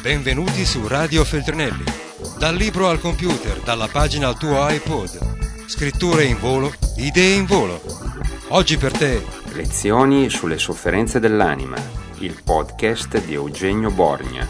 Benvenuti su Radio Feltrinelli. Dal libro al computer, dalla pagina al tuo iPod. Scritture in volo, idee in volo. Oggi per te Lezioni sulle sofferenze dell'anima, il podcast di Eugenio Borgna.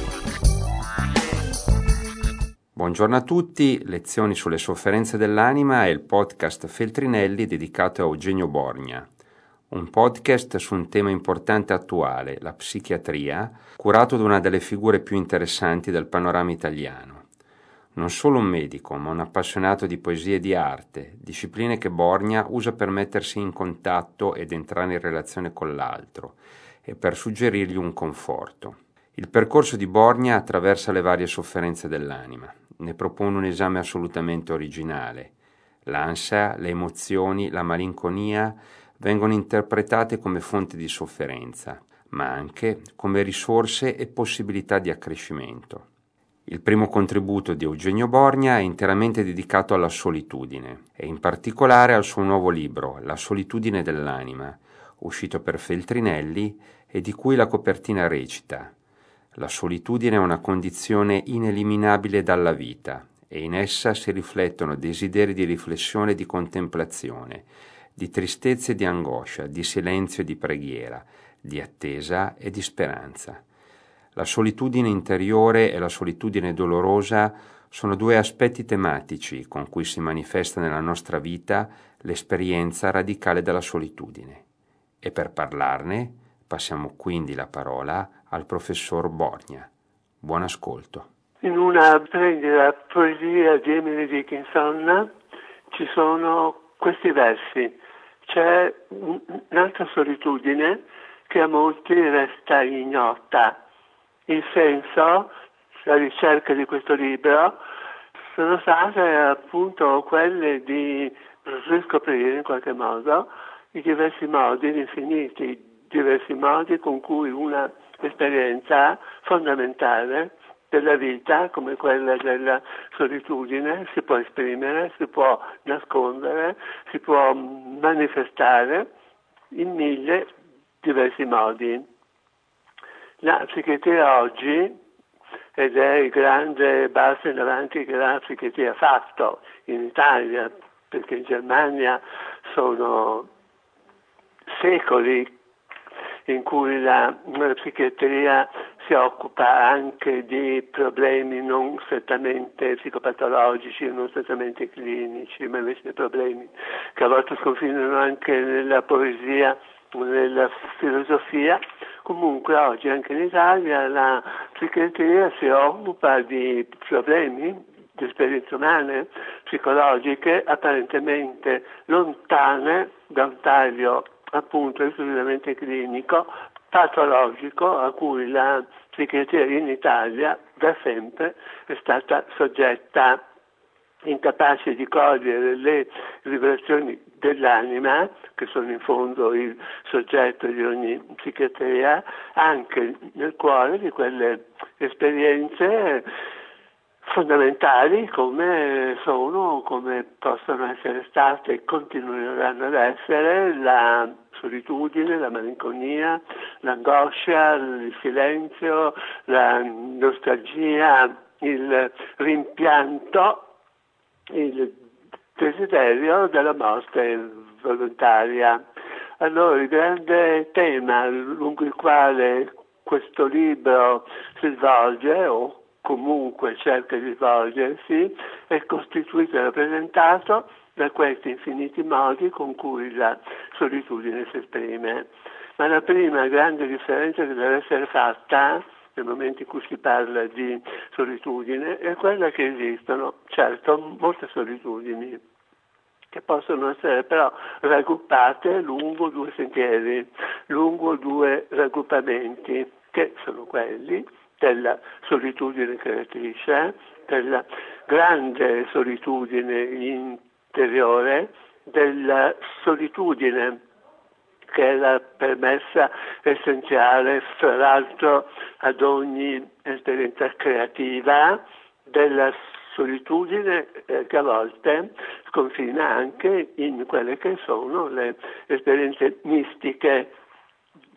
Buongiorno a tutti, Lezioni sulle sofferenze dell'anima è il podcast Feltrinelli dedicato a Eugenio Borgna. Un podcast su un tema importante e attuale, la psichiatria, curato da una delle figure più interessanti del panorama italiano. Non solo un medico, ma un appassionato di poesia e di arte, discipline che Borgna usa per mettersi in contatto ed entrare in relazione con l'altro e per suggerirgli un conforto. Il percorso di Borgna attraversa le varie sofferenze dell'anima. Ne propone un esame assolutamente originale. L'ansia, le emozioni, la malinconia vengono interpretate come fonte di sofferenza, ma anche come risorse e possibilità di accrescimento. Il primo contributo di Eugenio Borgna è interamente dedicato alla solitudine e in particolare al suo nuovo libro, La solitudine dell'anima, uscito per Feltrinelli e di cui la copertina recita: la solitudine è una condizione ineliminabile dalla vita e in essa si riflettono desideri di riflessione e di contemplazione, di tristezza e di angoscia, di silenzio e di preghiera, di attesa e di speranza. La solitudine interiore e la solitudine dolorosa sono due aspetti tematici con cui si manifesta nella nostra vita l'esperienza radicale della solitudine. E per parlarne passiamo quindi la parola al professor Borgna. Buon ascolto. In una splendida poesia di Emily Dickinson ci sono questi versi. C'è un'altra solitudine che a molti resta ignota. Il senso, la ricerca di questo libro, sono state appunto quelle di riscoprire in qualche modo i diversi modi, gli infiniti diversi modi con cui una esperienza fondamentale della vita, come quella della solitudine, si può esprimere, si può nascondere, si può manifestare in mille diversi modi. La psichiatria oggi, ed è il grande balzo in avanti che la psichiatria ha fatto in Italia, perché in Germania sono secoli in cui la psichiatria si occupa anche di problemi non strettamente psicopatologici, non strettamente clinici, ma invece di problemi che a volte sconfinano anche nella poesia, nella filosofia. Comunque oggi anche in Italia la psichiatria si occupa di problemi di esperienze umane, psicologiche, apparentemente lontane da un taglio appunto esclusivamente clinico, patologico, a cui la psichiatria in Italia da sempre è stata soggetta, incapace di cogliere le vibrazioni dell'anima, che sono in fondo il soggetto di ogni psichiatria, anche nel cuore di quelle esperienze fondamentali come possono essere state e continueranno ad essere la solitudine, la malinconia, l'angoscia, il silenzio, la nostalgia, il rimpianto, il desiderio della morte volontaria. Allora il grande tema lungo il quale questo libro si svolge, o comunque cerca di svolgersi, è costituito e rappresentato da questi infiniti modi con cui la solitudine si esprime. Ma la prima grande differenza che deve essere fatta nel momento in cui si parla di solitudine è quella che esistono, certo, molte solitudini che possono essere però raggruppate lungo due sentieri, lungo due raggruppamenti, che sono quelli della solitudine creatrice, della grande solitudine interiore, della solitudine che è la premessa essenziale, fra l'altro, ad ogni esperienza creativa, della solitudine che a volte sconfina anche in quelle che sono le esperienze mistiche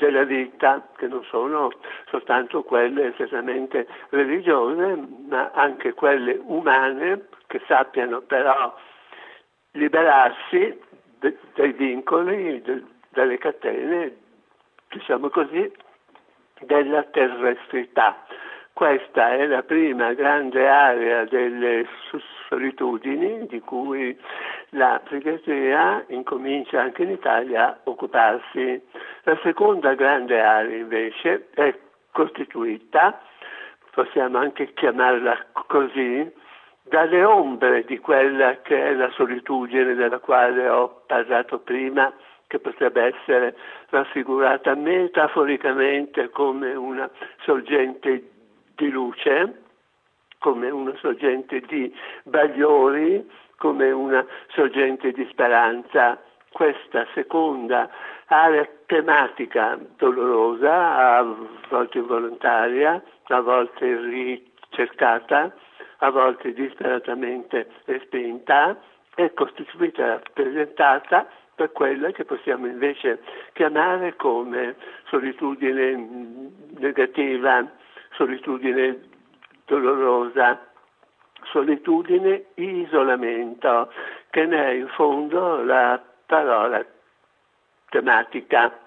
della vita, che non sono soltanto quelle essenzialmente religiose, ma anche quelle umane, che sappiano però liberarsi dai vincoli, dalle catene, diciamo così, della terrestrità. Questa è la prima grande area delle solitudini di cui la psichiatria incomincia anche in Italia a occuparsi. La seconda grande area invece è costituita, possiamo anche chiamarla così, dalle ombre di quella che è la solitudine della quale ho parlato prima, che potrebbe essere raffigurata metaforicamente come una sorgente di luce, come una sorgente di bagliori, come una sorgente di speranza. Questa seconda area tematica dolorosa, a volte involontaria, a volte ricercata, a volte disperatamente respinta, è costituita e rappresentata per quella che possiamo invece chiamare come solitudine negativa, solitudine dolorosa, solitudine isolamento, che ne è in fondo la parola tematica.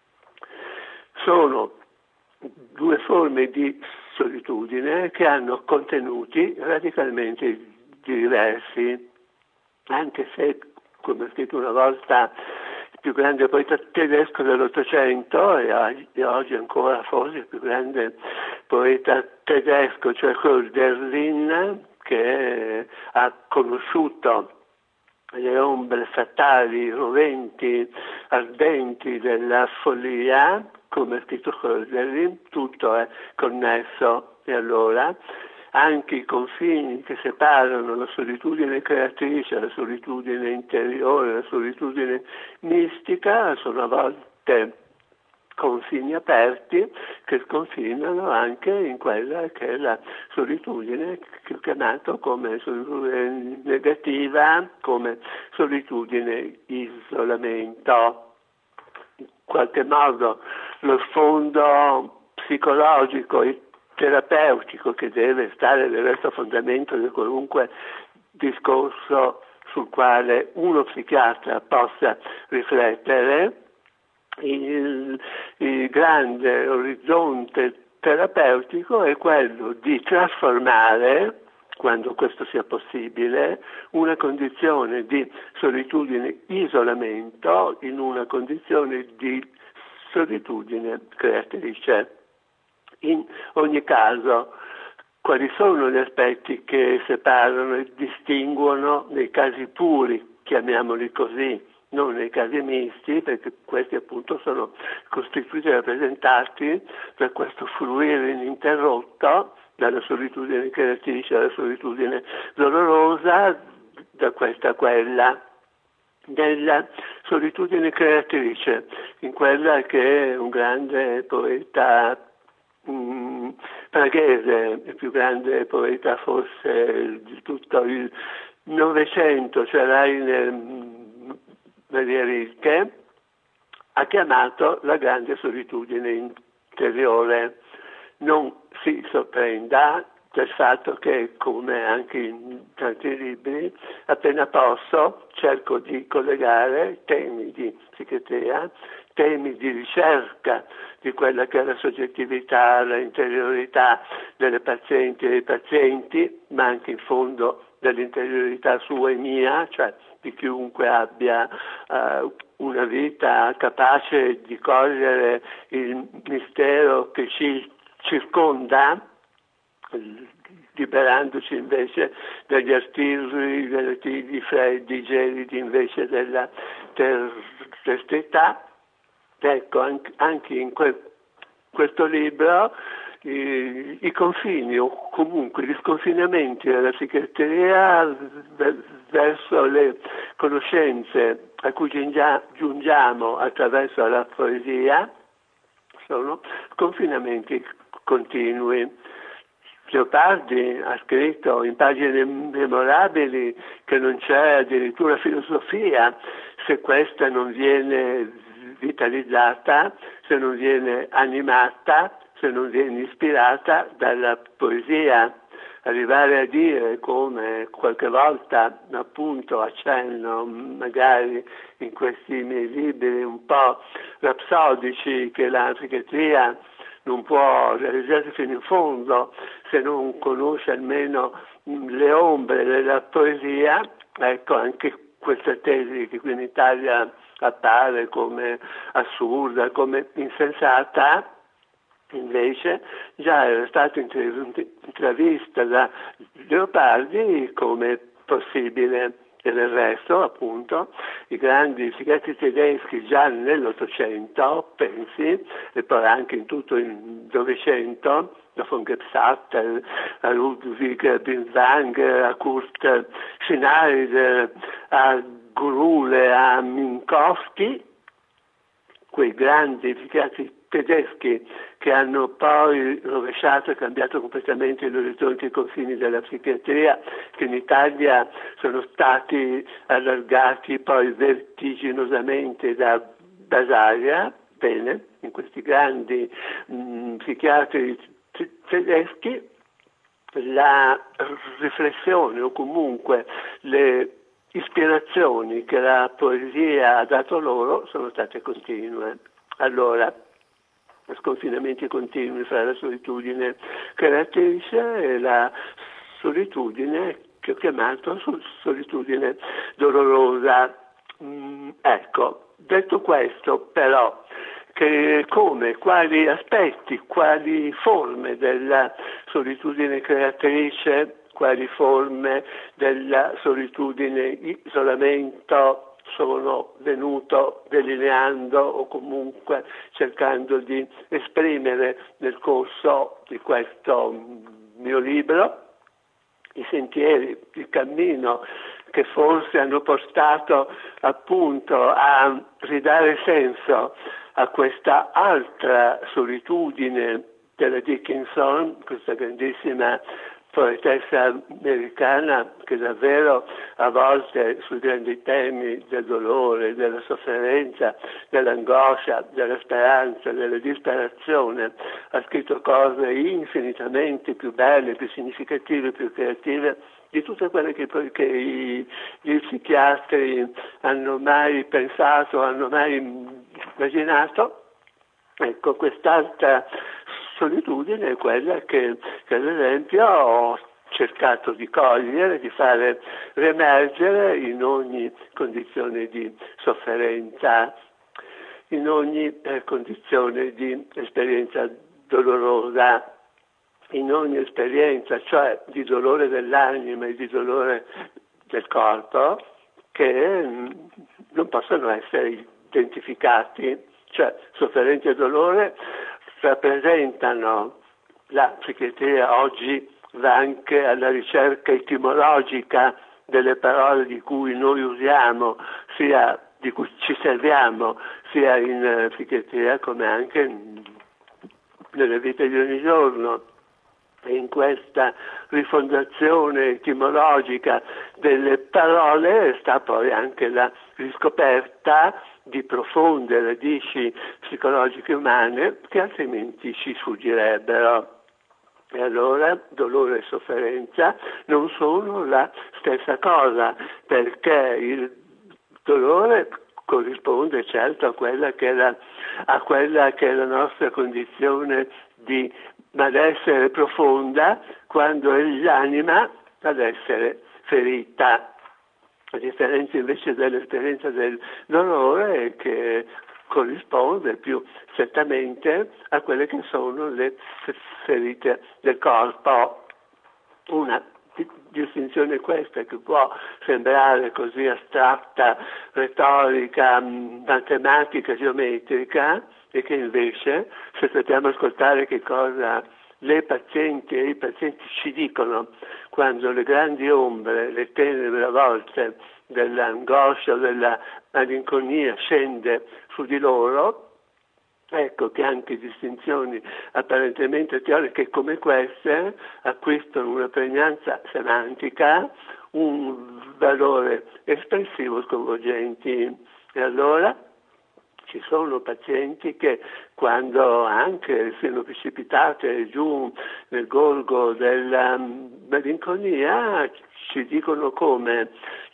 Sono due forme di solitudine che hanno contenuti radicalmente diversi, anche se, come ho scritto una volta, il più grande poeta tedesco dell'Ottocento e oggi ancora forse il più grande poeta tedesco, cioè Hölderlin, che ha conosciuto le ombre fatali, roventi, ardenti della follia, come ha scritto Hölderlin, tutto è connesso, e allora anche i confini che separano la solitudine creatrice, la solitudine interiore, la solitudine mistica sono a volte confini aperti che sconfinano anche in quella che è la solitudine che ho chiamato come solitudine negativa, come solitudine isolamento. In qualche modo lo sfondo psicologico e terapeutico che deve stare del resto a fondamento di qualunque discorso sul quale uno psichiatra possa riflettere, il grande orizzonte terapeutico è quello di trasformare, quando questo sia possibile, una condizione di solitudine isolamento in una condizione di solitudine creatrice. In ogni caso, quali sono gli aspetti che separano e distinguono nei casi puri, chiamiamoli così, non nei casi misti, perché questi appunto sono costituiti e rappresentati da questo fluire ininterrotto, dalla solitudine creatrice alla solitudine dolorosa, da questa a quella, della solitudine creatrice, in quella che un grande poeta praghese, il più grande poeta forse di tutto il Novecento, cioè Rainer Maria Rilke, ha chiamato la grande solitudine interiore. Non si sorprenda del fatto che, come anche in tanti libri, appena posso cerco di collegare temi di psichiatria, temi di ricerca di quella che è la soggettività, la interiorità delle pazienti e dei pazienti, ma anche in fondo dell'interiorità sua e mia, cioè di chiunque abbia una vita capace di cogliere il mistero che ci circonda, liberandoci invece dagli artigli relativi freddi, gelidi invece della terrestrità. Ecco, anche in questo libro i confini o comunque gli sconfinamenti della psichiatria verso le conoscenze a cui giungiamo attraverso la poesia sono sconfinamenti continui. Leopardi ha scritto in pagine memorabili che non c'è addirittura filosofia se questa non viene vitalizzata, se non viene animata, se non viene ispirata dalla poesia. Arrivare a dire, come qualche volta appunto accenno magari in questi miei libri un po' rapsodici, che la psichiatria non può realizzarsi fino in fondo se non conosce almeno le ombre della poesia, ecco, anche questa tesi che qui in Italia appare come assurda, come insensata, invece già era stata intravista da Leopardi come possibile. E del resto, appunto, i grandi psichiatri tedeschi già nell'Ottocento, pensi, e poi anche in tutto il Novecento, da von Gebsattel a Ludwig Binswang, a Kurt Schneider, a Grule, a Minkowski, quei grandi psichiatri tedeschi che hanno poi rovesciato e cambiato completamente gli orizzonti e i confini della psichiatria, che in Italia sono stati allargati poi vertiginosamente da Basaglia, bene, in questi grandi psichiatri tedeschi la riflessione o comunque le ispirazioni che la poesia ha dato loro sono state continue. Allora, sconfinamenti continui fra la solitudine creatrice e la solitudine che ho chiamato solitudine dolorosa. Ecco, detto questo, però, che come, quali aspetti, quali forme della solitudine creatrice, quali forme della solitudine isolamento sono venuto delineando o comunque cercando di esprimere nel corso di questo mio libro, i sentieri, il cammino che forse hanno portato appunto a ridare senso a questa altra solitudine della Dickinson, questa grandissima poetessa americana che davvero a volte sui grandi temi del dolore, della sofferenza, dell'angoscia, della speranza, della disperazione ha scritto cose infinitamente più belle, più significative, più creative di tutte quelle che gli psichiatri hanno mai pensato, hanno mai immaginato. Ecco, quest'altra solitudine è quella che ad esempio ho cercato di cogliere, di fare riemergere in ogni condizione di sofferenza, in ogni condizione di esperienza dolorosa, in ogni esperienza, cioè di dolore dell'anima e di dolore del corpo, che non possono essere identificati, cioè sofferenza e dolore rappresentano, la psichiatria oggi va anche alla ricerca etimologica delle parole di cui noi usiamo, sia di cui ci serviamo, sia in psichiatria come anche nelle vite di ogni giorno. E in questa rifondazione etimologica delle parole sta poi anche la riscoperta di profonde radici psicologiche umane che altrimenti ci sfuggirebbero. E allora dolore e sofferenza non sono la stessa cosa, perché il dolore corrisponde certo a quella che è la nostra condizione di malessere profonda, quando è l'anima ad essere ferita. La differenza invece dell'esperienza del dolore è che corrisponde più strettamente a quelle che sono le ferite del corpo. Una distinzione questa che può sembrare così astratta, retorica, matematica, geometrica, e che invece, se sappiamo ascoltare che cosa le pazienti e i pazienti ci dicono quando le grandi ombre, le tenebre a volte dell'angoscia, della malinconia scende su di loro, ecco che anche distinzioni apparentemente teoriche come queste acquistano una pregnanza semantica, un valore espressivo sconvolgenti. E allora Ci sono pazienti che quando anche siano precipitate giù nel gorgo della malinconia ci dicono come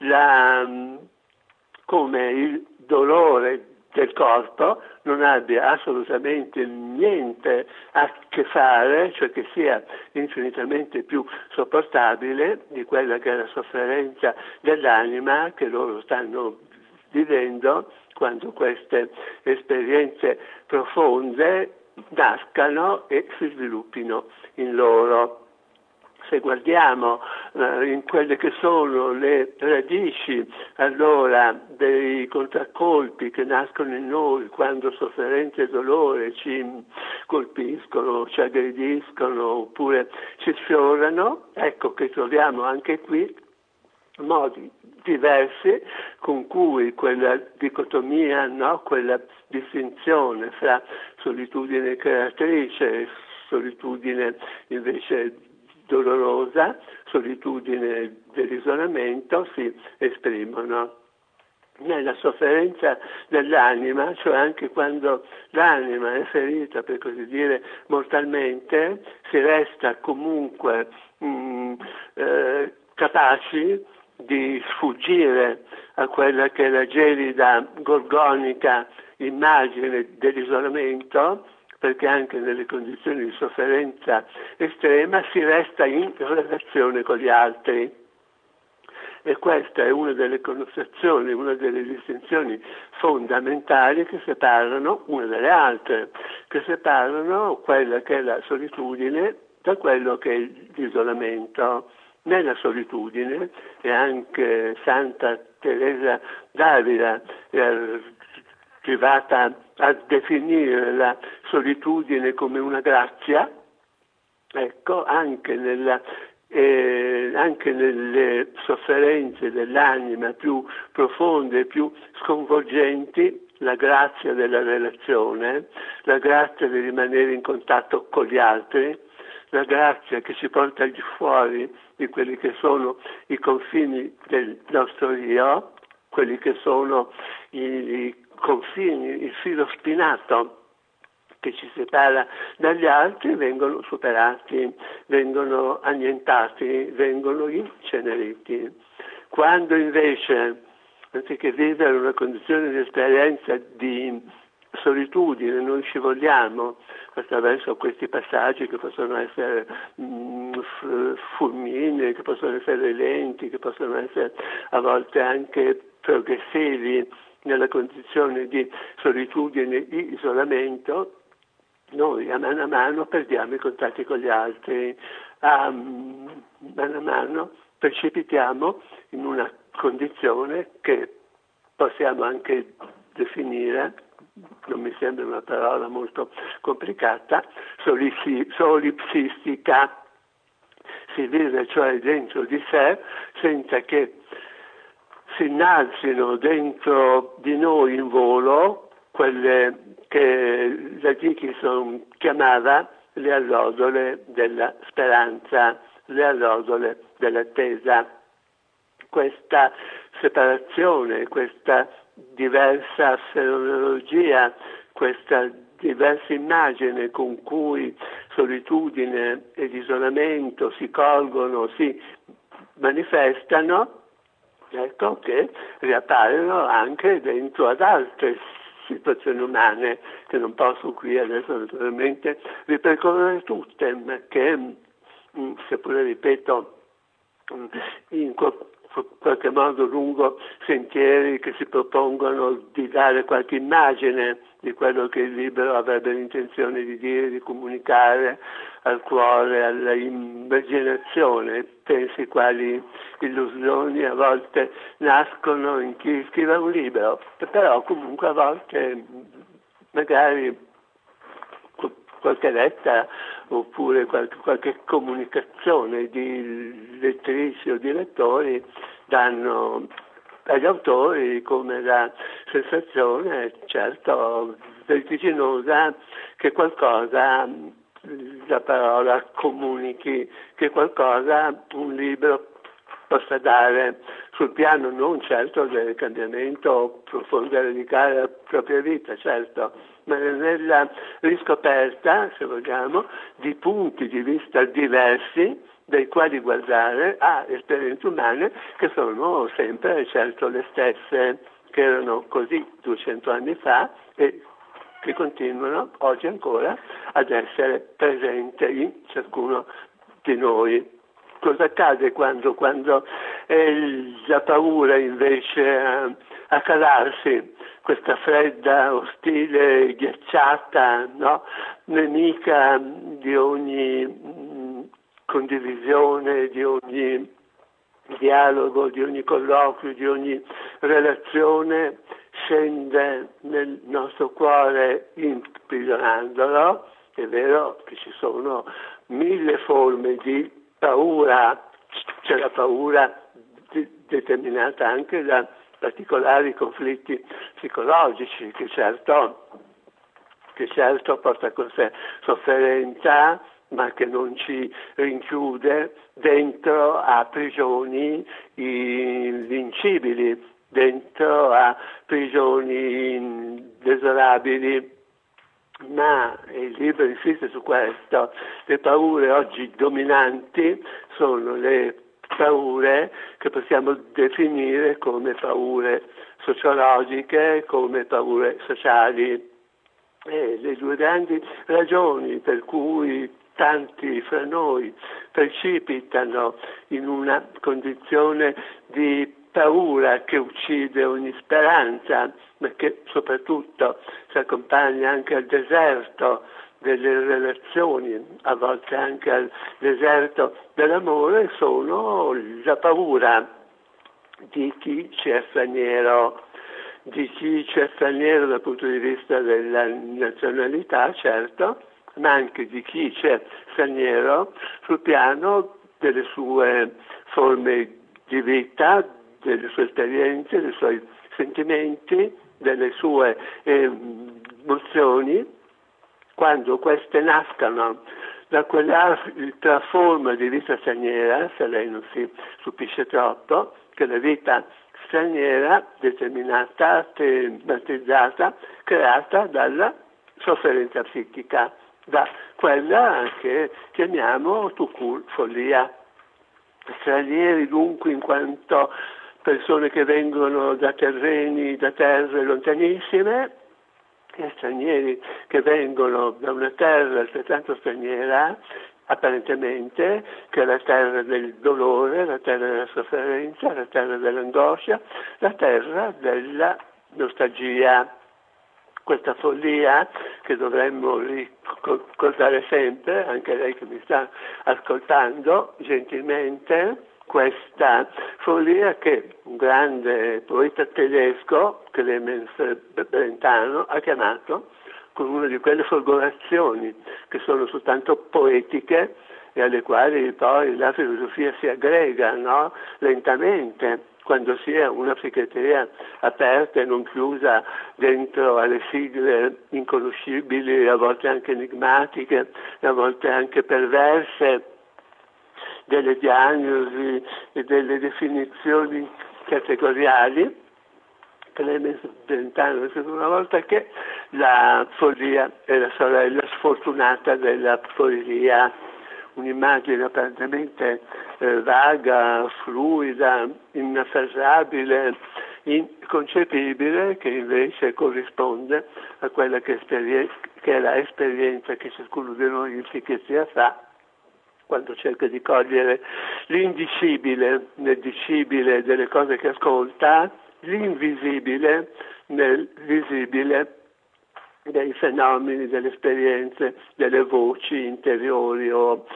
il dolore del corpo non abbia assolutamente niente a che fare, cioè che sia infinitamente più sopportabile di quella che è la sofferenza dell'anima che loro stanno vivendo quando queste esperienze profonde nascano e si sviluppino in loro. Se guardiamo in quelle che sono le radici allora dei contraccolpi che nascono in noi quando sofferenza e dolore ci colpiscono, ci aggrediscono oppure ci sfiorano, ecco che troviamo anche qui modi diversi con cui quella dicotomia, no? Quella distinzione fra solitudine creatrice e solitudine invece dolorosa, solitudine dell'isolamento si esprimono. Nella sofferenza dell'anima, cioè anche quando l'anima è ferita, per così dire, mortalmente, si resta comunque capaci di sfuggire a quella che è la gelida gorgonica immagine dell'isolamento, perché anche nelle condizioni di sofferenza estrema si resta in relazione con gli altri. E questa è una delle connotazioni, una delle distinzioni fondamentali che separano una dalle altre, che separano quella che è la solitudine da quello che è l'isolamento. Nella solitudine, e anche Santa Teresa d'Avila è arrivata a definire la solitudine come una grazia, ecco, anche nelle sofferenze dell'anima più profonde, più sconvolgenti, la grazia della relazione, la grazia di rimanere in contatto con gli altri, la grazia che ci porta al di fuori di quelli che sono i confini del nostro io, quelli che sono i confini, il filo spinato che ci separa dagli altri, vengono superati, vengono annientati, vengono inceneriti. Quando invece, anziché vivere una condizione di esperienza di solitudine, noi scivoliamo attraverso questi passaggi che possono essere fulminei, che possono essere lenti, che possono essere a volte anche progressivi nella condizione di solitudine, di isolamento, noi a mano perdiamo i contatti con gli altri, a mano precipitiamo in una condizione che possiamo anche definire, non mi sembra una parola molto complicata, solipsistica. Si vive cioè dentro di sé senza che si innalzino dentro di noi in volo quelle che la Dickinson chiamava le allodole della speranza, le allodole dell'attesa. Questa separazione, questa diversa fenomenologia, questa diversa immagine con cui solitudine ed isolamento si colgono, si manifestano, ecco che riappaiono anche dentro ad altre situazioni umane che non posso qui adesso naturalmente ripercorrere tutte, ma che seppure ripeto in qualche modo lungo sentieri che si propongono di dare qualche immagine di quello che il libro avrebbe l'intenzione di dire, di comunicare al cuore, alla immaginazione. Pensi quali illusioni a volte nascono in chi scrive un libro, però comunque a volte magari qualche lettera oppure qualche comunicazione di lettrici o di lettori danno agli autori come la sensazione, certo vertiginosa, che qualcosa, la parola comunichi, che qualcosa un libro possa dare sul piano non certo del cambiamento profondo e radicale della propria vita, certo, ma nella riscoperta, se vogliamo, di punti di vista diversi dai quali guardare a esperienze umane che sono sempre certo le stesse che erano così 200 anni fa e che continuano oggi ancora ad essere presenti in ciascuno di noi. Cosa accade quando è la paura invece a calarsi, questa fredda, ostile, ghiacciata, no? Nemica di ogni condivisione, di ogni dialogo, di ogni colloquio, di ogni relazione, scende nel nostro cuore imprigionandolo. È vero che ci sono 1000 forme di paura, c'è la paura determinata anche da particolari conflitti psicologici che certo porta con sé sofferenza, ma che non ci rinchiude dentro a prigioni invincibili, dentro a prigioni inesorabili. Ma il libro insiste su questo. Le paure oggi dominanti sono le paure che possiamo definire come paure sociologiche, come paure sociali. E le due grandi ragioni per cui tanti fra noi precipitano in una condizione di paura che uccide ogni speranza, ma che soprattutto si accompagna anche al deserto delle relazioni, a volte anche al deserto dell'amore, sono la paura di chi ci è straniero, dal punto di vista della nazionalità, certo, ma anche di chi c'è straniero sul piano delle sue forme di vita, delle sue esperienze, dei suoi sentimenti, delle sue emozioni, quando queste nascano da quell'altra forma di vita straniera, se lei non si stupisce troppo, che la vita straniera, determinata, tematizzata, creata dalla sofferenza psichica, da quella che chiamiamo tout court follia. Stranieri dunque in quanto persone che vengono da terre lontanissime, e stranieri che vengono da una terra altrettanto straniera, apparentemente, che è la terra del dolore, la terra della sofferenza, la terra dell'angoscia, la terra della nostalgia. Questa follia che dovremmo ricordare sempre, anche lei che mi sta ascoltando gentilmente, questa follia che un grande poeta tedesco, Clemens Brentano, ha chiamato con una di quelle folgorazioni che sono soltanto poetiche e alle quali poi la filosofia si aggrega, no? Lentamente, quando si è una psichiatria aperta e non chiusa dentro alle sigle inconoscibili, a volte anche enigmatiche, a volte anche perverse, delle diagnosi e delle definizioni categoriali. Clemens Brentano disse una volta che la follia è la sorella sfortunata della poesia, un'immagine apparentemente vaga, fluida, inafferrabile, inconcepibile, che invece corrisponde a quella che è l'esperienza che ciascuno di noi in psichiatria fa quando cerca di cogliere l'indicibile nel dicibile delle cose che ascolta, l'invisibile nel visibile dei fenomeni, delle esperienze, delle voci interiori o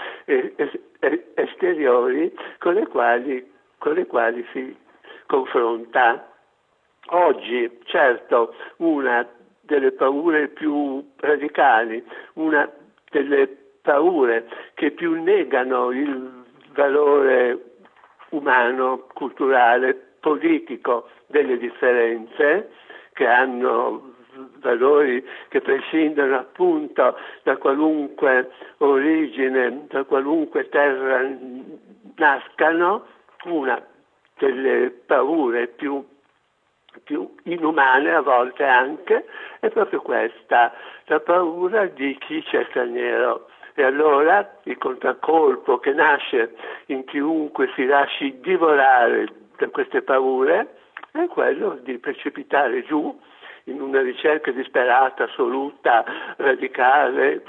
esteriori con le quali si confronta. Oggi, certo, una delle paure più radicali, una delle paure che più negano il valore umano, culturale, politico delle differenze, che hanno valori che prescindono appunto da qualunque origine, da qualunque terra nascano, una delle paure più inumane a volte anche è proprio questa, la paura di chi c'è straniero. E allora il contraccolpo che nasce in chiunque si lasci divorare da queste paure è quello di precipitare giù in una ricerca disperata, assoluta, radicale,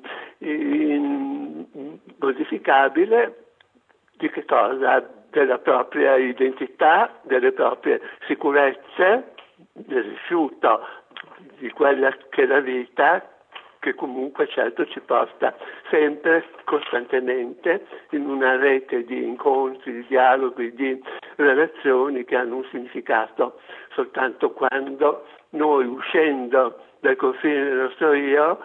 modificabile, di che cosa? Della propria identità, delle proprie sicurezze, del rifiuto di quella che è la vita, che comunque certo ci porta sempre, costantemente, in una rete di incontri, di dialoghi, di relazioni che hanno un significato soltanto quando noi, uscendo dal confine del nostro io,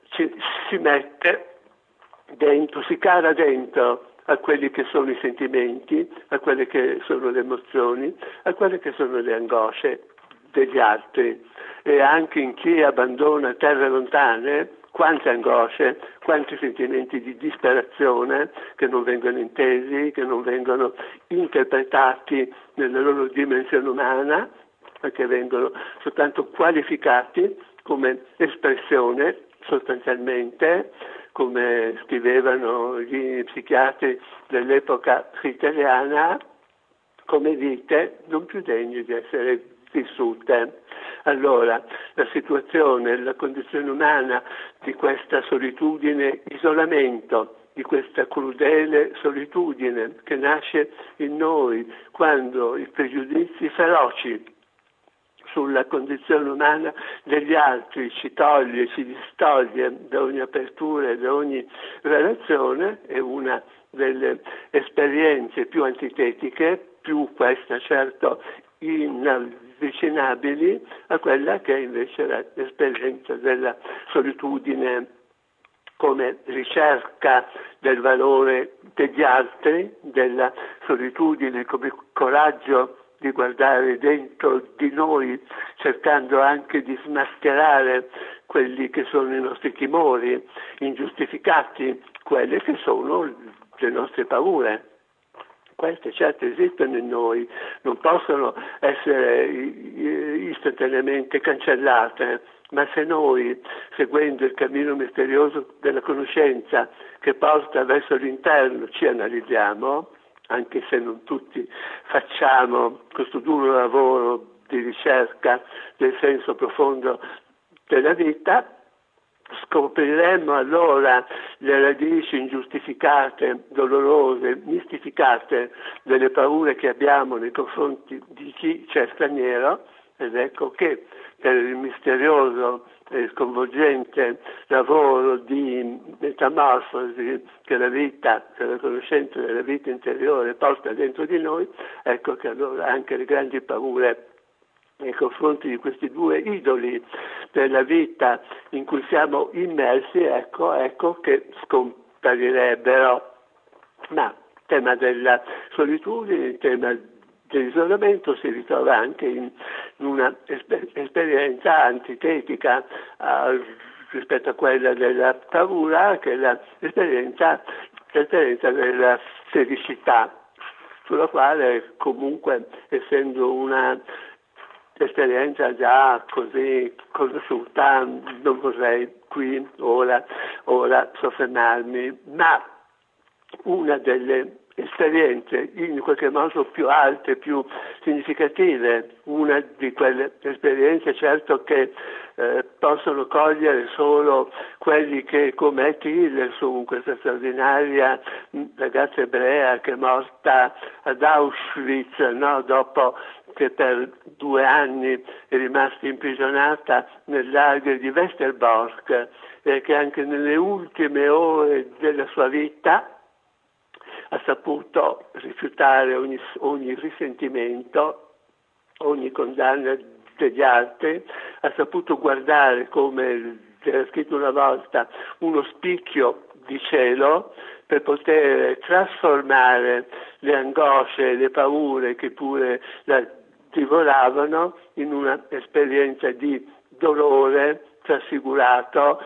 si mette dentro, si cala dentro a quelli che sono i sentimenti, a quelle che sono le emozioni, a quelle che sono le angosce degli altri. E anche in chi abbandona terre lontane, quante angosce, quanti sentimenti di disperazione che non vengono intesi, che non vengono interpretati nella loro dimensione umana, perché vengono soltanto qualificati come espressione sostanzialmente, come scrivevano gli psichiatri dell'epoca italiana, come vite non più degne di essere vissute. Allora, la situazione, la condizione umana di questa solitudine, isolamento, di questa crudele solitudine che nasce in noi quando i pregiudizi feroci sulla condizione umana degli altri ci toglie, ci distoglie da ogni apertura e da ogni relazione, è una delle esperienze più antitetiche, più questa certo inavvicinabili a quella che è invece l'esperienza della solitudine come ricerca del valore degli altri, della solitudine come coraggio di guardare dentro di noi, cercando anche di smascherare quelli che sono i nostri timori ingiustificati, quelle che sono le nostre paure. Queste certo esistono in noi, non possono essere istantaneamente cancellate, ma se noi, seguendo il cammino misterioso della conoscenza che porta verso l'interno, ci analizziamo, anche se non tutti facciamo questo duro lavoro di ricerca del senso profondo della vita, scopriremmo allora le radici ingiustificate, dolorose, mistificate delle paure che abbiamo nei confronti di chi c'è straniero, ed ecco che per il misterioso e sconvolgente lavoro di metamorfosi che la vita, che la conoscenza della vita interiore porta dentro di noi, ecco che allora anche le grandi paure nei confronti di questi due idoli della vita in cui siamo immersi, ecco che scomparirebbero. Ma il tema della solitudine, il tema dell'isolamento si ritrova anche in una esperienza antitetica rispetto a quella della paura, che è l'esperienza della felicità, sulla quale comunque, essendo una esperienza già così conosciuta, non vorrei qui ora soffermarmi, ma una delle esperienze in qualche modo più alte, più significative, una di quelle esperienze certo che possono cogliere solo quelli che come Tillerson, questa straordinaria ragazza ebrea che è morta ad Auschwitz, no? Dopo che per 2 anni è rimasta imprigionata nel lager di Westerbork e che anche nelle ultime ore della sua vita ha saputo rifiutare ogni risentimento, ogni condanna degli altri, ha saputo guardare, come era scritto una volta, uno spicchio di cielo per poter trasformare le angosce e le paure che pure la divoravano in una esperienza di dolore trasfigurato,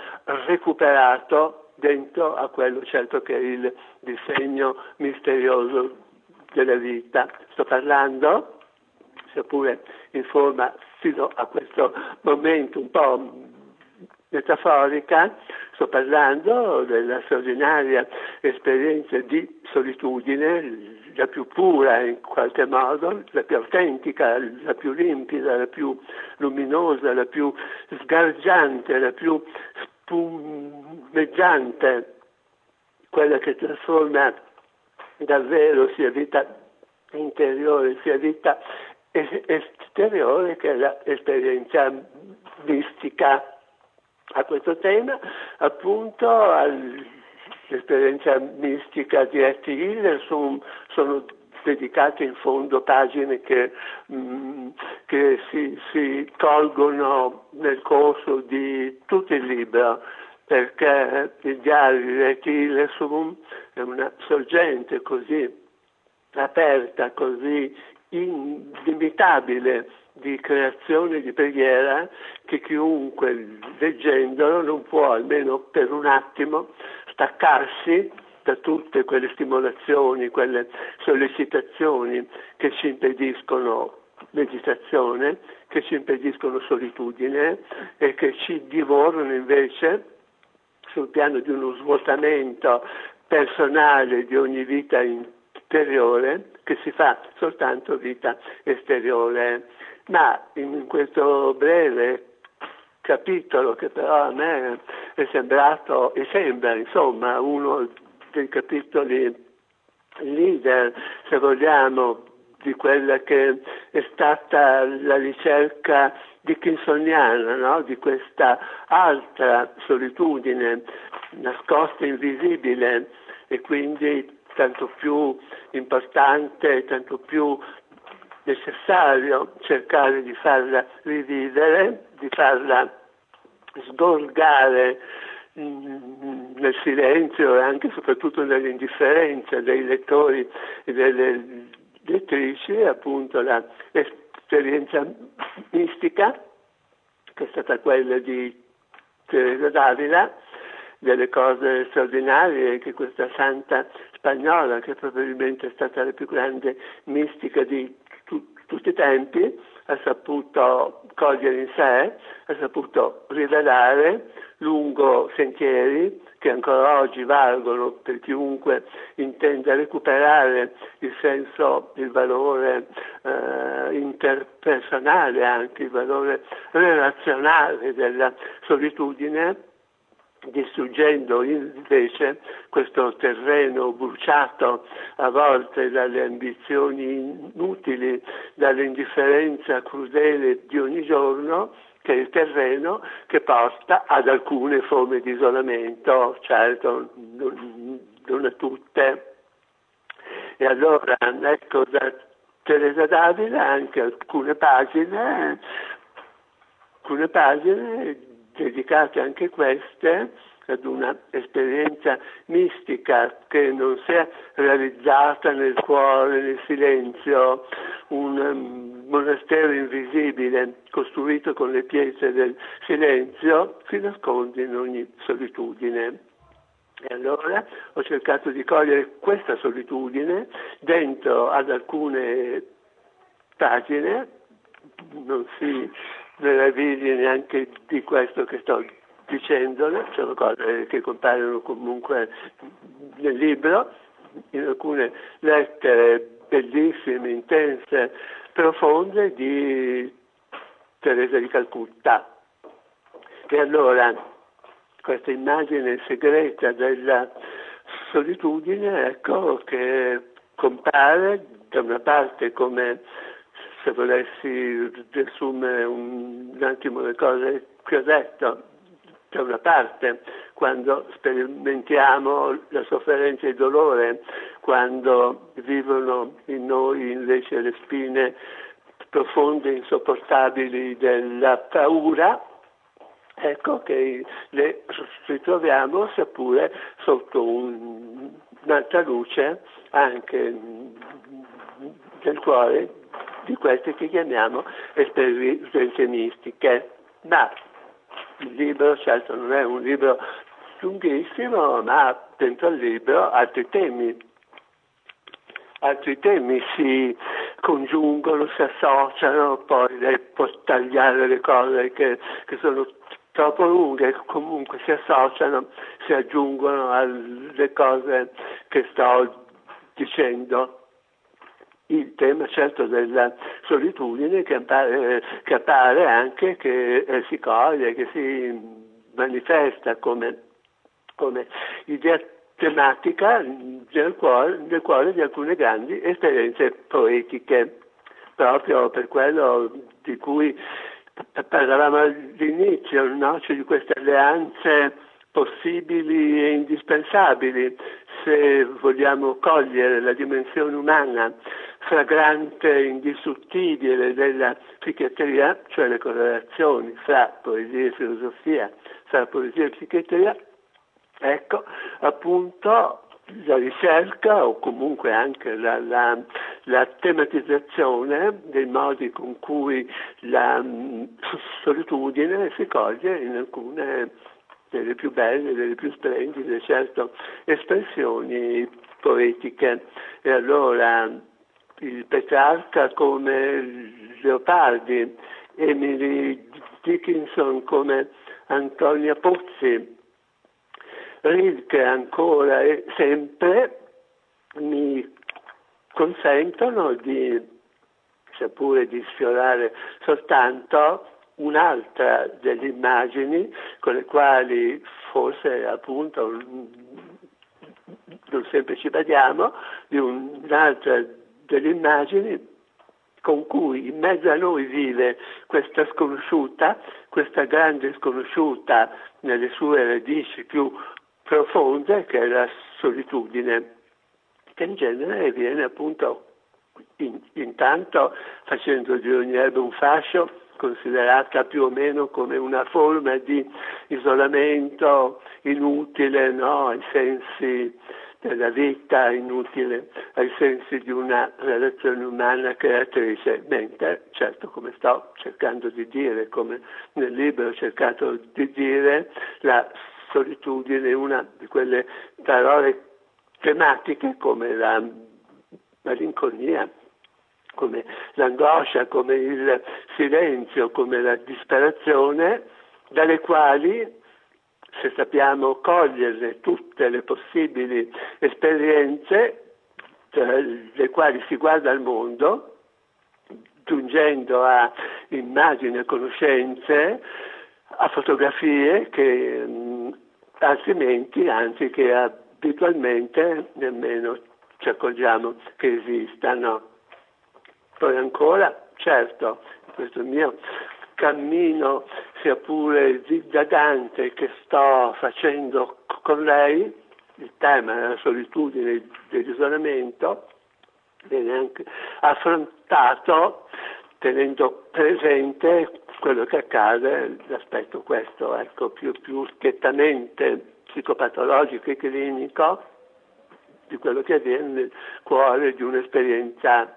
recuperato dentro a quello certo che è il disegno misterioso della vita. Sto parlando, seppure in forma fino a questo momento un po' metaforica, sto parlando della straordinaria esperienza di solitudine, la più pura in qualche modo, la più autentica, la più limpida, la più luminosa, la più sgargiante, la più spumeggiante, quella che trasforma davvero sia vita interiore sia vita esteriore, che è l'esperienza mistica. A questo tema, appunto, all'esperienza mistica di Etty Hiller sono dedicate in fondo pagine che si colgono nel corso di tutto il libro, perché il diario di Etty Hiller è una sorgente così aperta, così inimitabile di creazione, di preghiera, che chiunque leggendolo non può, almeno per un attimo, staccarsi da tutte quelle stimolazioni, quelle sollecitazioni che ci impediscono meditazione, che ci impediscono solitudine e che ci divorano invece sul piano di uno svuotamento personale di ogni vita interiore, che si fa soltanto vita esteriore. Ma in questo breve capitolo, che però a me è sembrato e sembra insomma uno dei capitoli leader, se vogliamo, di quella che è stata la ricerca dickinsoniana, no? Di questa altra solitudine nascosta, invisibile, e quindi tanto più importante, tanto più necessario cercare di farla rivivere, di farla sgorgare nel silenzio e anche e soprattutto nell'indifferenza dei lettori e delle lettrici, appunto l'esperienza mistica, che è stata quella di Teresa d'Avila, delle cose straordinarie che questa santa spagnola, che probabilmente è stata la più grande mistica di tutti i tempi, ha saputo cogliere in sé, ha saputo rivelare lungo sentieri che ancora oggi valgono per chiunque intenda recuperare il senso, il valore interpersonale, anche il valore relazionale della solitudine, distruggendo invece questo terreno bruciato a volte dalle ambizioni inutili, dall'indifferenza crudele di ogni giorno, che è il terreno che porta ad alcune forme di isolamento, certo non a tutte. E allora ecco da Teresa d'Avila anche alcune pagine dedicate anche queste ad una esperienza mistica che non si è realizzata nel cuore, nel silenzio, un monastero invisibile costruito con le pietre del silenzio si nasconde in ogni solitudine. E allora ho cercato di cogliere questa solitudine dentro ad alcune pagine, non si meravigli neanche di questo che sto dicendole, sono cose che compaiono comunque nel libro, in alcune lettere bellissime, intense, profonde di Teresa di Calcutta. E allora questa immagine segreta della solitudine, ecco, che compare da una parte come, se volessi riassumere un attimo le cose che ho detto, da una parte quando sperimentiamo la sofferenza e il dolore, quando vivono in noi invece le spine profonde e insopportabili della paura, ecco che le ritroviamo seppure sotto un'altra luce anche del cuore di queste che chiamiamo esperienze mistiche. Ma il libro certo non è un libro lunghissimo, ma dentro al libro altri temi altri temi si congiungono, si associano, poi lei può tagliare le cose che sono troppo lunghe, comunque si associano, si aggiungono alle cose che sto dicendo. Il tema certo della solitudine che appare anche, che si coglie, che si manifesta come idea tematica nel cuore di alcune grandi esperienze poetiche, proprio per quello di cui parlavamo all'inizio, no? Cioè di queste alleanze possibili e indispensabili se vogliamo cogliere la dimensione umana fragrante e indistruttibile della psichiatria, cioè le correlazioni fra poesia e filosofia, fra poesia e psichiatria. Ecco, appunto, la ricerca o comunque anche la tematizzazione dei modi con cui la solitudine si coglie in alcune delle più belle, delle più splendide, certo, espressioni poetiche. E allora il Petrarca come Leopardi, Emily Dickinson come Antonia Pozzi, Rilke ancora e sempre mi consentono di, seppure di sfiorare soltanto un'altra delle immagini con le quali forse appunto non sempre ci badiamo, di un'altra delle immagini con cui in mezzo a noi vive questa sconosciuta, questa grande sconosciuta nelle sue radici più profonde, che è la solitudine, che in genere viene appunto intanto facendo di ogni erba un fascio, considerata più o meno come una forma di isolamento inutile, no? Ai sensi della vita, inutile ai sensi di una relazione umana creatrice, mentre certo, come sto cercando di dire, come nel libro ho cercato di dire, la solitudine è una di quelle parole tematiche come la malinconia, come l'angoscia, come il silenzio, come la disperazione, dalle quali, se sappiamo coglierle tutte le possibili esperienze, le quali si guarda al mondo, giungendo a immagini e conoscenze, a fotografie che altrimenti, anzi che abitualmente nemmeno ci accorgiamo che esistano. Poi ancora, certo, questo mio cammino, sia pure dilagante, che sto facendo con lei, il tema della solitudine e dell'isolamento, viene anche affrontato tenendo presente quello che accade, l'aspetto questo, ecco, più schiettamente psicopatologico e clinico di quello che avviene nel cuore di un'esperienza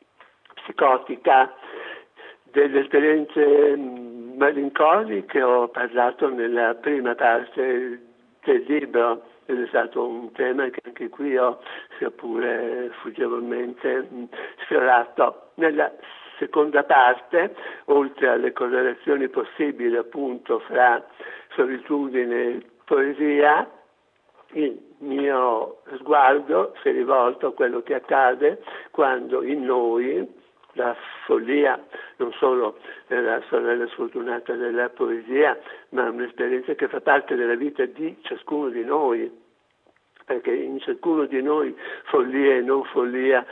psicotica. Delle esperienze malinconiche ho parlato nella prima parte del libro, ed è stato un tema che anche qui ho, sia pure fuggevolmente, sfiorato. Nella seconda parte, oltre alle correlazioni possibili appunto fra solitudine e poesia, il mio sguardo si è rivolto a quello che accade quando in noi la follia, non solo della sorella sfortunata della poesia, ma un'esperienza che fa parte della vita di ciascuno di noi, perché in ciascuno di noi follia e non follia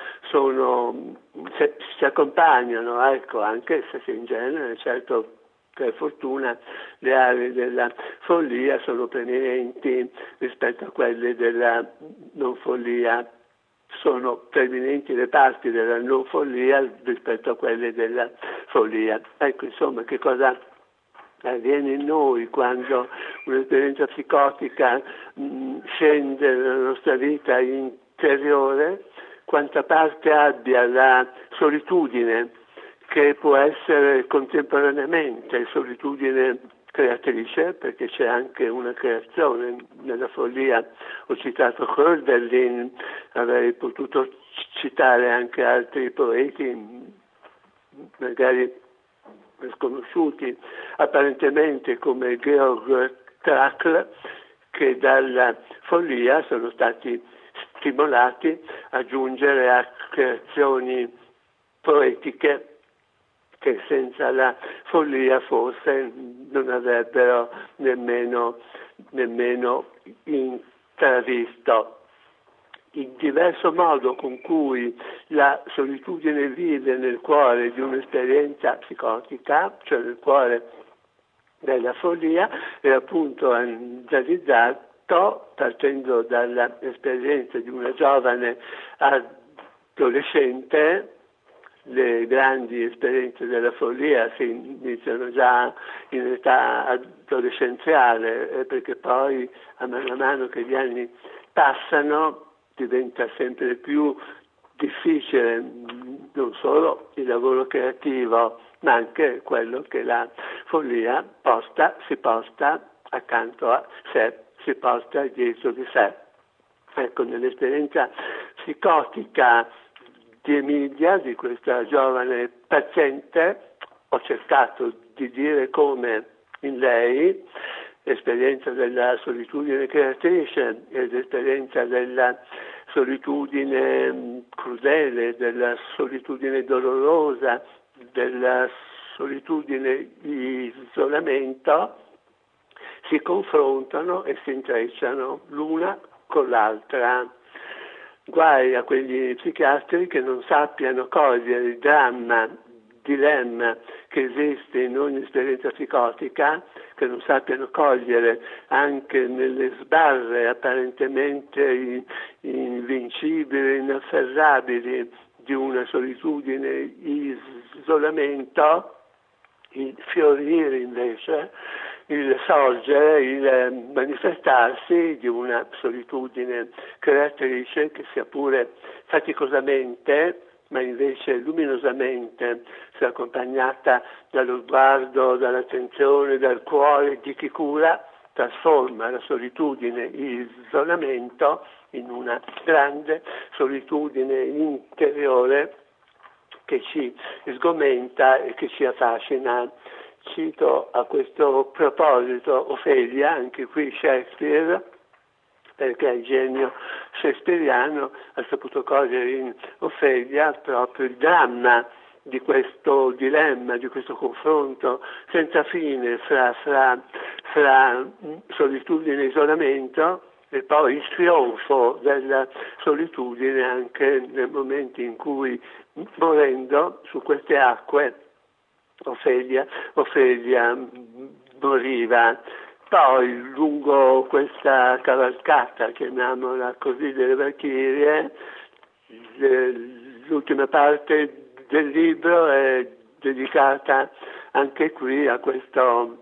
si accompagnano, ecco, anche se in genere, certo, per fortuna le aree della follia sono preminenti rispetto a quelle della non follia, sono preminenti le parti della non follia rispetto a quelle della follia. Ecco, insomma, che cosa avviene in noi quando un'esperienza psicotica scende nella nostra vita interiore, quanta parte abbia la solitudine, che può essere contemporaneamente solitudine creatrice, perché c'è anche una creazione. Nella follia ho citato Hölderlin, avrei potuto citare anche altri poeti, magari sconosciuti apparentemente, come Georg Trakl, che dalla follia sono stati stimolati a giungere a creazioni poetiche che senza la follia forse non avrebbero nemmeno intravisto. Il diverso modo con cui la solitudine vive nel cuore di un'esperienza psicotica, cioè nel cuore della follia, è appunto analizzato partendo dall'esperienza di una giovane adolescente. Le grandi esperienze della follia si iniziano già in età adolescenziale, perché poi a mano che gli anni passano diventa sempre più difficile non solo il lavoro creativo, ma anche quello che la follia si posta accanto a sé, si posta dietro di sé. Ecco, nell'esperienza psicotica di Emilia, di questa giovane paziente, ho cercato di dire come in lei l'esperienza della solitudine creatrice e l'esperienza della solitudine crudele, della solitudine dolorosa, della solitudine di isolamento si confrontano e si intrecciano l'una con l'altra. Guai a quegli psichiatri che non sappiano cogliere il dilemma che esiste in ogni esperienza psicotica, che non sappiano cogliere anche nelle sbarre apparentemente invincibili, inafferrabili di una solitudine, isolamento, il fiorire invece, il sorgere, il manifestarsi di una solitudine creatrice che sia pure faticosamente, ma invece luminosamente, se accompagnata dallo sguardo, dall'attenzione, dal cuore di chi cura, trasforma la solitudine, l'isolamento in una grande solitudine interiore che ci sgomenta e che ci affascina. Cito a questo proposito Ofelia, anche qui Shakespeare, perché il genio shakespeariano ha saputo cogliere in Ofelia proprio il dramma di questo dilemma, di questo confronto senza fine fra solitudine e isolamento, e poi il trionfo della solitudine anche nel momento in cui, morendo su queste acque, Ofelia moriva. Poi lungo questa cavalcata, chiamiamola così, delle Valchirie, l'ultima parte del libro è dedicata anche qui a questo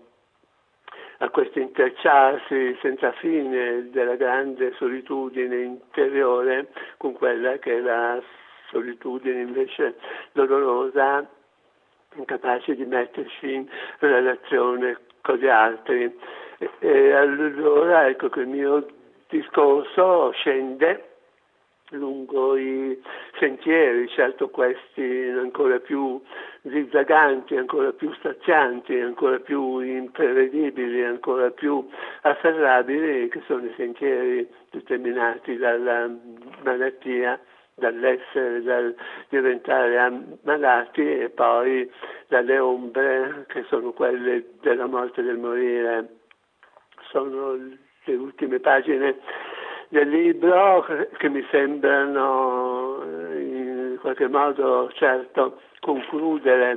intrecciarsi senza fine della grande solitudine interiore con quella che è la solitudine invece dolorosa, incapace di mettersi in relazione con gli altri. E allora ecco che il mio discorso scende lungo i sentieri, certo questi ancora più zigzaganti, ancora più strazianti, ancora più imprevedibili, ancora più afferrabili, che sono i sentieri determinati dalla malattia, dall'essere, dal diventare ammalati, e poi dalle ombre che sono quelle della morte e del morire. Sono le ultime pagine del libro che mi sembrano in qualche modo, certo, concludere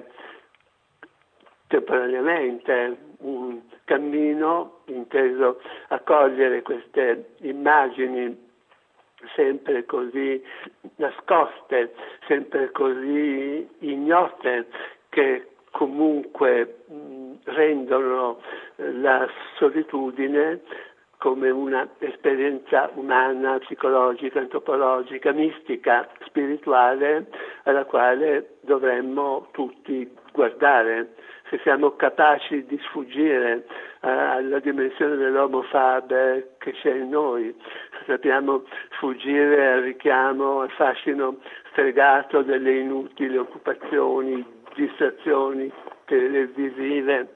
temporaneamente un cammino inteso a cogliere queste immagini sempre così nascoste, sempre così ignote, che comunque rendono la solitudine come una esperienza umana, psicologica, antropologica, mistica, spirituale, alla quale dovremmo tutti guardare, se siamo capaci di sfuggire alla dimensione dell'homo faber che c'è in noi, se sappiamo sfuggire al richiamo, al fascino stregato delle inutili occupazioni, distrazioni televisive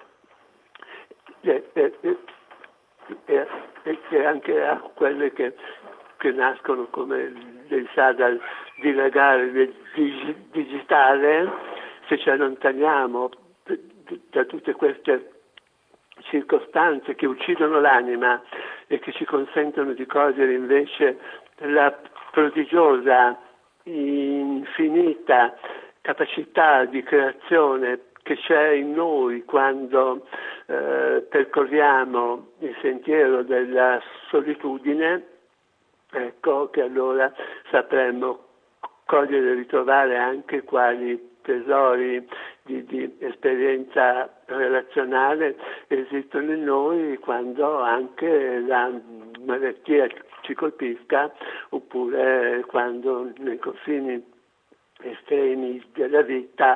e anche a quelle che nascono, come lei sa, dal dilagare del digitale. Se ci allontaniamo da tutte queste circostanze che uccidono l'anima e che ci consentono di cogliere invece la prodigiosa, infinita capacità di creazione che c'è in noi quando percorriamo il sentiero della solitudine, ecco che allora sapremo cogliere e ritrovare anche quali tesori di esperienza relazionale esistono in noi quando anche la malattia ci colpisca, oppure quando nei confini estremi della vita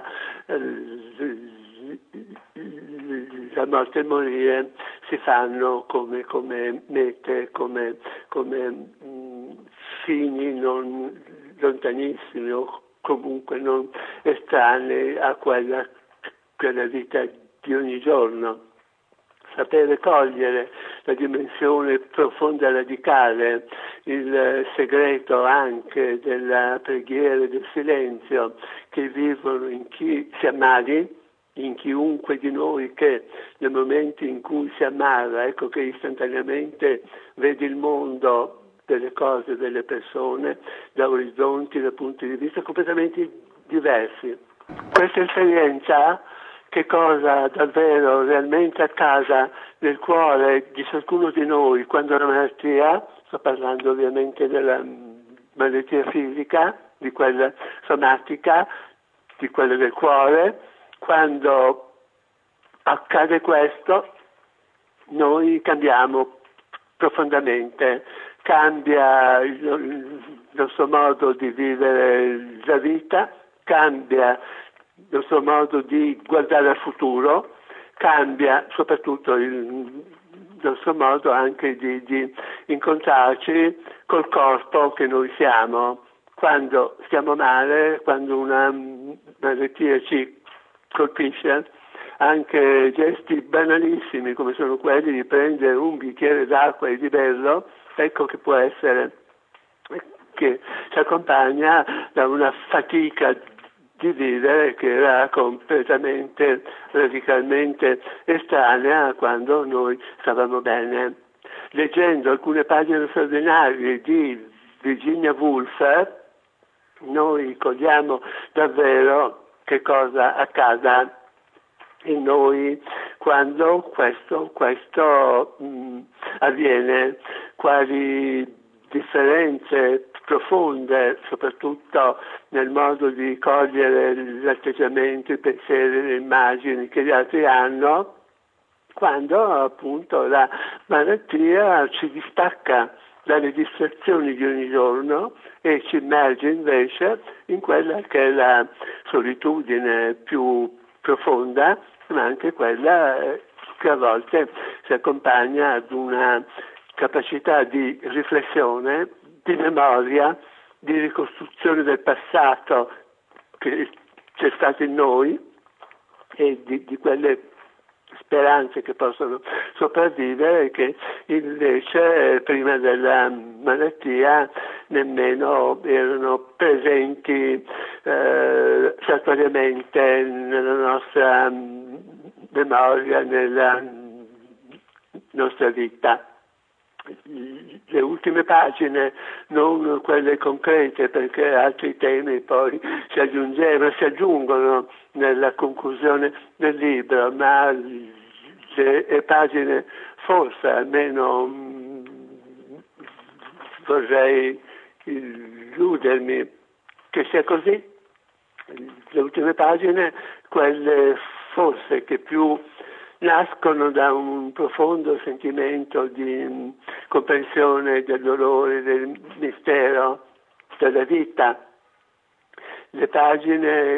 la morte e il morire si fanno come mete, come fini non lontanissimi o comunque non estranei a quella vita di ogni giorno. Sapere cogliere la dimensione profonda e radicale, il segreto anche della preghiera e del silenzio che vivono in chi si ammali, in chiunque di noi che nel momento in cui si ammala, ecco che istantaneamente vede il mondo, delle cose, delle persone, da orizzonti, da punti di vista completamente diversi. Questa esperienza, che cosa davvero realmente accade nel cuore di ciascuno di noi quando la malattia, sto parlando ovviamente della malattia fisica, di quella somatica, di quella del cuore, quando accade questo noi cambiamo profondamente, cambia il nostro modo di vivere la vita, cambia il nostro modo di guardare al futuro, cambia soprattutto il nostro modo anche di incontrarci col corpo che noi siamo. Quando stiamo male, quando una malattia ci colpisce, anche gesti banalissimi come sono quelli di prendere un bicchiere d'acqua e di berlo, ecco che può essere che si accompagna da una fatica di vivere che era completamente, radicalmente estranea quando noi stavamo bene. Leggendo alcune pagine straordinarie di Virginia Woolf, noi cogliamo davvero che cosa accada in noi quando questo avviene, quali differenze profonde, soprattutto nel modo di cogliere l'atteggiamento, i pensieri, le immagini che gli altri hanno, quando appunto la malattia ci distacca dalle distrazioni di ogni giorno e ci immerge invece in quella che è la solitudine più profonda, ma anche quella che a volte si accompagna ad una capacità di riflessione, di memoria, di ricostruzione del passato che c'è stato in noi e di quelle speranze che possono sopravvivere, che invece prima della malattia nemmeno erano presenti saltuariamente nella nostra memoria, nella nostra vita. Le ultime pagine, non quelle concrete, perché altri temi poi si aggiungono nella conclusione del libro, ma le pagine forse, almeno vorrei illudermi che sia così, le ultime pagine, quelle forse che più nascono da un profondo sentimento di comprensione del dolore, del mistero della vita. Le pagine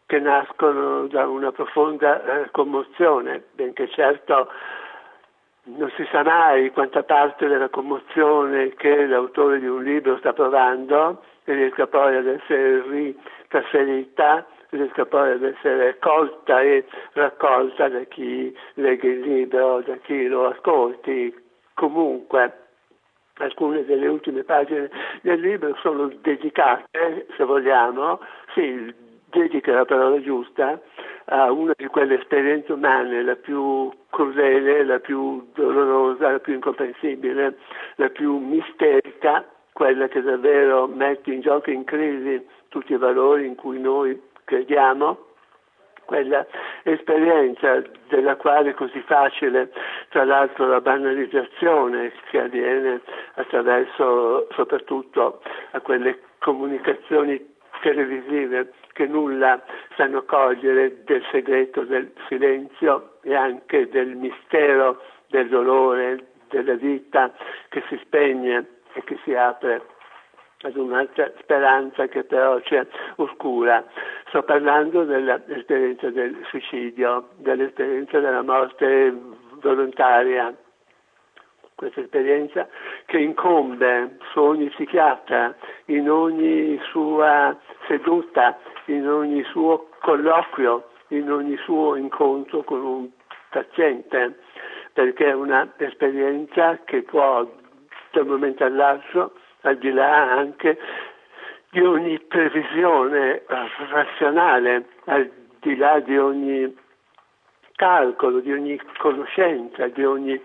che nascono da una profonda commozione, benché certo non si sa mai quanta parte della commozione che l'autore di un libro sta provando riesca poi ad essere ritrasferita, riesca poi ad essere colta e raccolta da chi legge il libro, da chi lo ascolti. Comunque, alcune delle ultime pagine del libro sono dedicate, se vogliamo, sì, dedica la parola giusta, a una di quelle esperienze umane, la più crudele, la più dolorosa, la più incomprensibile, la più misterica, quella che davvero mette in gioco, in crisi tutti i valori in cui noi crediamo, quella esperienza della quale è così facile, tra l'altro, la banalizzazione che avviene attraverso soprattutto a quelle comunicazioni televisive che nulla sanno cogliere del segreto del silenzio e anche del mistero del dolore, della vita che si spegne e che si apre ad un'altra speranza che però c'è oscura. Sto parlando dell'esperienza del suicidio, dell'esperienza della morte volontaria, questa esperienza che incombe su ogni psichiatra, in ogni sua seduta, in ogni suo colloquio, in ogni suo incontro con un paziente, perché è un'esperienza che può da un momento all'altro, al di là anche di ogni previsione razionale, al di là di ogni calcolo, di ogni conoscenza, di ogni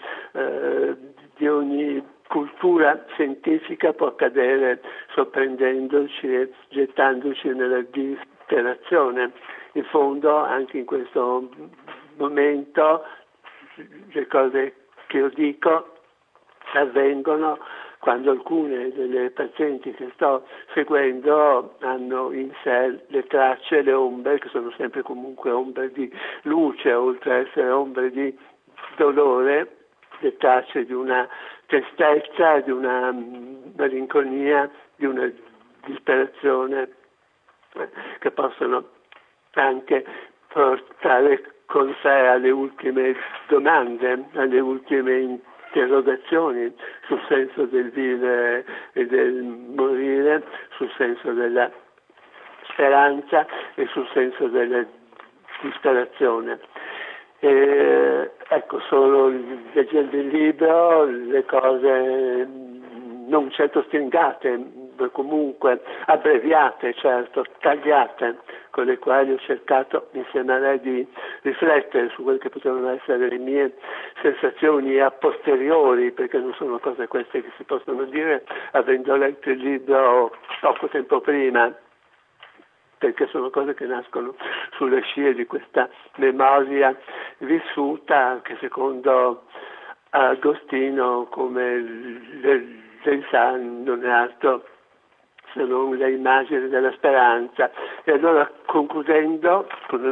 cultura scientifica, può accadere sorprendendoci e gettandoci nella disperazione. In fondo, anche in questo momento, le cose che io dico avvengono quando alcune delle pazienti che sto seguendo hanno in sé le tracce, le ombre, che sono sempre comunque ombre di luce, oltre a essere ombre di dolore, le tracce di una tristezza, di una malinconia, di una disperazione che possono anche portare con sé alle ultime domande, alle ultime interrogazioni sul senso del vivere e del morire, sul senso della speranza e sul senso della disperazione. Ecco, solo leggendo il libro le cose non certo stringate, ma comunque abbreviate, certo, tagliate, con le quali ho cercato insieme a lei di riflettere su quelle che potevano essere le mie sensazioni a posteriori, perché non sono cose queste che si possono dire avendo letto il libro poco tempo prima, perché sono cose che nascono sulle scie di questa memoria vissuta che secondo Agostino, come lei sa, non è altro se non l'immagine della speranza. E allora, concludendo,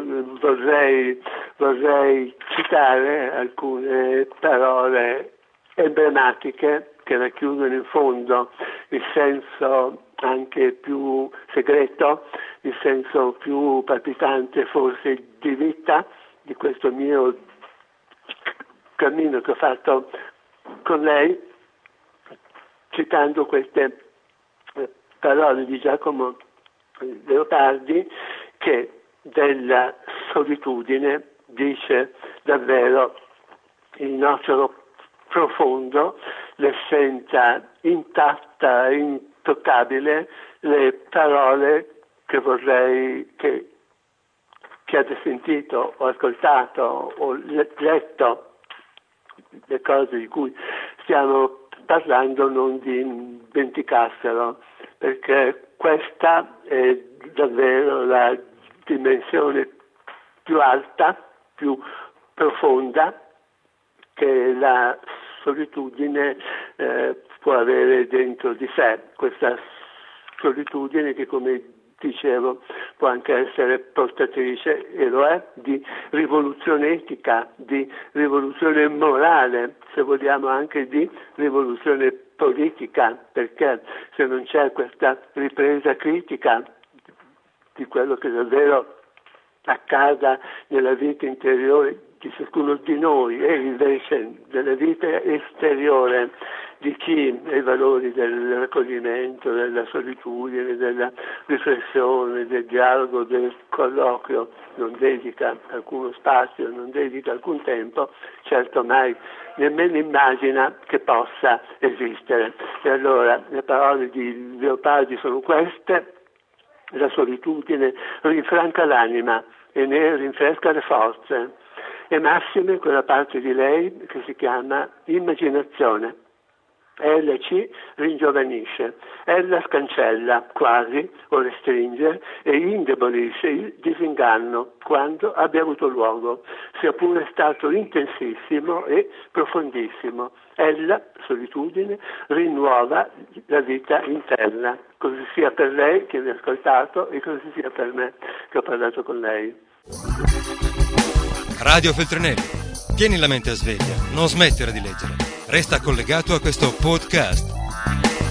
vorrei citare alcune parole emblematiche che racchiudono in fondo il senso anche più segreto, il senso più palpitante forse di vita di questo mio cammino che ho fatto con lei, citando queste parole di Giacomo Leopardi, che della solitudine dice davvero il nocciolo profondo, l'essenza intatta, intoccabile, le parole che vorrei che abbia sentito o ascoltato o letto le cose di cui stiamo parlando non dimenticassero, perché questa è davvero la dimensione più alta, più profonda che la solitudine può avere dentro di sé, questa solitudine che, come dicevo, può anche essere portatrice, e lo è, di rivoluzione etica, di rivoluzione morale, se vogliamo anche di rivoluzione politica, perché se non c'è questa ripresa critica di quello che davvero accada nella vita interiore di ciascuno di noi e invece nella vita esteriore di chi i valori del raccoglimento, della solitudine, della riflessione, del dialogo, del colloquio non dedica alcuno spazio, non dedica alcun tempo, certo mai nemmeno immagina che possa esistere. E allora le parole di Leopardi sono queste: la solitudine rinfranca l'anima e ne rinfresca le forze, e massime quella parte di lei che si chiama immaginazione. Ella ci ringiovanisce, ella scancella quasi o restringe e indebolisce il disinganno quando abbia avuto luogo, sia pure stato intensissimo e profondissimo. Ella, solitudine, rinnuova la vita interna, così sia per lei che mi ha ascoltato e così sia per me che ho parlato con lei. Radio Feltrinelli. Tieni la mente a sveglia, non smettere di leggere. Resta collegato a questo podcast.